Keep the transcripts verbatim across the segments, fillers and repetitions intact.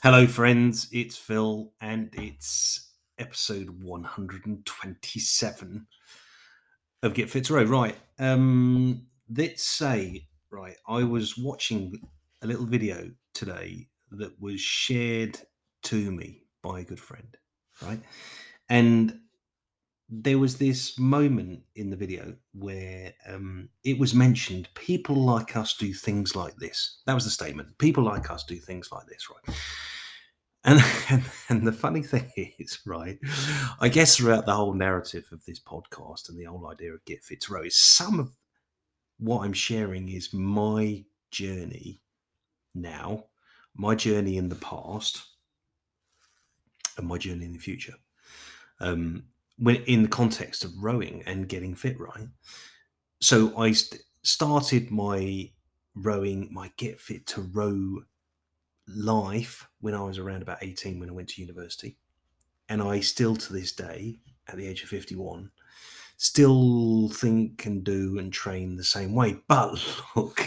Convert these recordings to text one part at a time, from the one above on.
Hello, friends. It's Phil, and it's episode one hundred twenty-seven of Get Fit to Row. Right. Um, let's say, right, I was watching a little video today that was shared to me by a good friend, right? And there was this moment in the video where um, it was mentioned people like us do things like this. That was the statement. People like us do things like this, right? And, and and the funny thing is, right, I guess throughout the whole narrative of this podcast and the whole idea of Get Fit to Row is some of what I'm sharing is my journey now, my journey in the past, and my journey in the future. Um, when in the context of rowing and getting fit, right? So I st- started my rowing, my Get Fit to Row life when I was around about eighteen when I went to university. And I still, to this day, at the age of fifty-one, still think and do and train the same way. But look,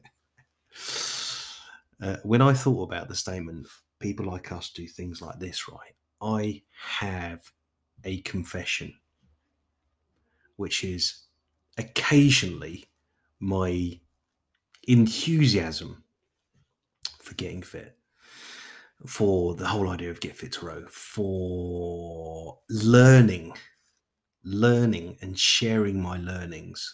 uh, when I thought about the statement, people like us do things like this, right? I have a confession, which is occasionally my enthusiasm for getting fit, for the whole idea of Get Fit to Row, for learning, learning and sharing my learnings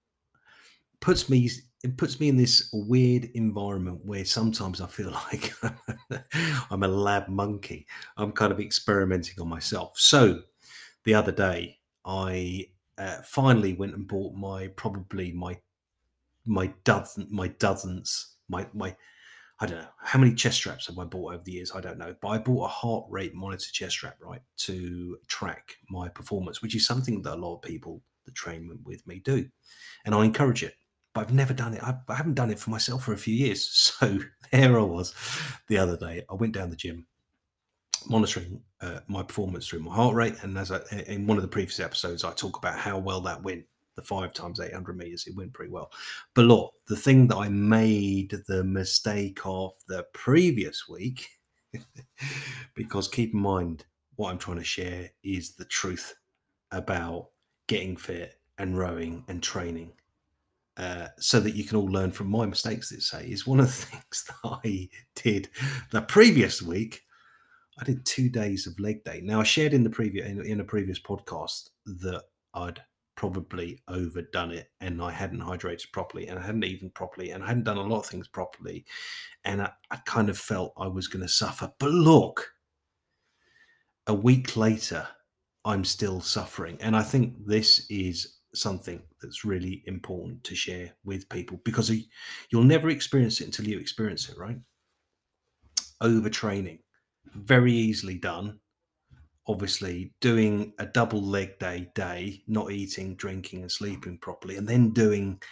puts me it puts me in this weird environment where sometimes I feel like I'm a lab monkey. I'm kind of experimenting on myself. So the other day, I uh, finally went and bought my probably my my dozen my dozens my my I don't know how many chest straps have I bought over the years. I don't know, but I bought a heart rate monitor chest strap, right, to track my performance, which is something that a lot of people that train with me do, and I encourage it. But I've never done it. I, I haven't done it for myself for a few years. So there I was the other day. I went down the gym, monitoring uh, my performance through my heart rate, and as I, in one of the previous episodes, I talk about how well that went. The five times eight hundred meters, it went pretty well. But look, the thing that I made the mistake of the previous week, because keep in mind what I'm trying to share is the truth about getting fit and rowing and training. Uh, so that you can all learn from my mistakes, let's say, is one of the things that I did the previous week. I did two days of leg day. Now, I shared in the previous in, in a previous podcast that I'd probably overdone it and I hadn't hydrated properly and I hadn't eaten properly and I hadn't done a lot of things properly. And I, I kind of felt I was going to suffer. But look, a week later, I'm still suffering. And I think this is something that's really important to share with people because you'll never experience it until you experience it, right? Overtraining, very easily done. Obviously, doing a double leg day day, not eating, drinking, and sleeping properly, and then doing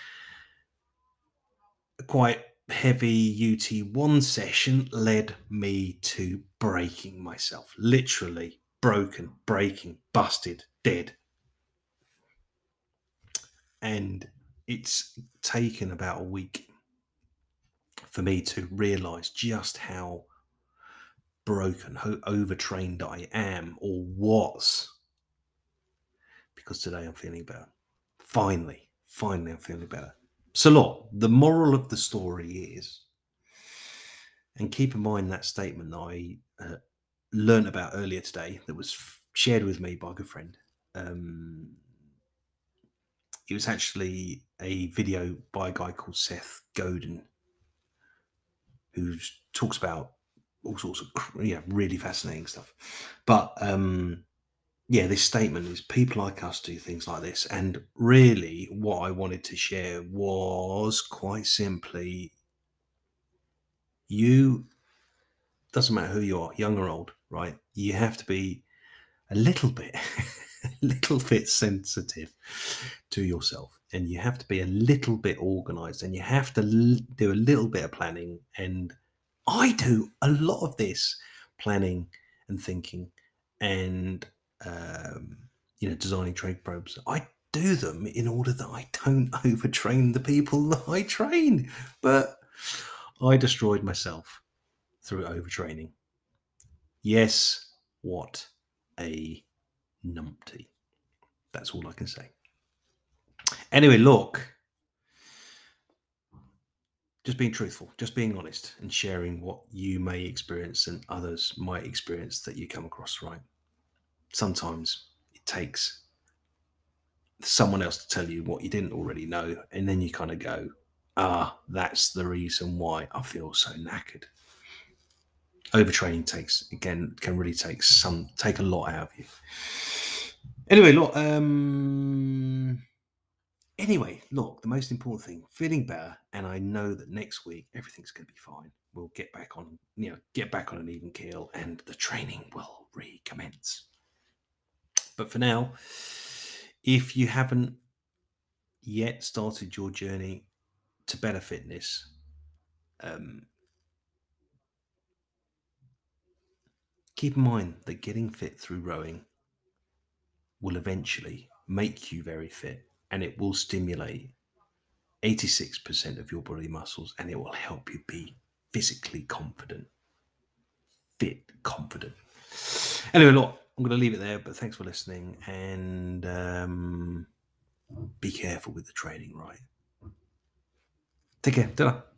a quite heavy U T one session led me to breaking myself. Literally broken, breaking, busted, dead. And it's taken about a week for me to realize just how broken, how overtrained I am or was. Because today I'm feeling better. Finally, finally I'm feeling better. So look, the moral of the story is, and keep in mind that statement that I uh, learned about earlier today that was f- shared with me by a good friend. Um, it was actually a video by a guy called Seth Godin, who talks about all sorts of yeah really fascinating stuff. But um, yeah, this statement is people like us do things like this, and really, what I wanted to share was quite simply, you doesn't matter who you are, young or old, right? You have to be a little bit, a little bit sensitive to yourself, and you have to be a little bit organized, and you have to l- do a little bit of planning. And I do a lot of this planning and thinking, and um, you know, designing training programs. I do them in order that I don't overtrain the people that I train, but I destroyed myself through overtraining. Yes, what a numpty. That's all I can say. Anyway, look, just being truthful, just being honest and sharing what you may experience and others might experience that you come across, right? Sometimes it takes someone else to tell you what you didn't already know, and then you kind of go, ah, that's the reason why I feel so knackered. Overtraining takes, again, can really take some, take a lot out of you. Anyway, look, um, anyway, look, the most important thing, feeling better, and I know that next week everything's going to be fine. We'll get back on, you know, get back on an even keel, and the training will recommence. But for now, if you haven't yet started your journey to better fitness, um, keep in mind that getting fit through rowing will eventually make you very fit, and it will stimulate eighty-six percent of your body muscles, and it will help you be physically confident, fit, confident. Anyway, look, I'm going to leave it there, but thanks for listening, and um, be careful with the training, right? Take care. Ta-ra.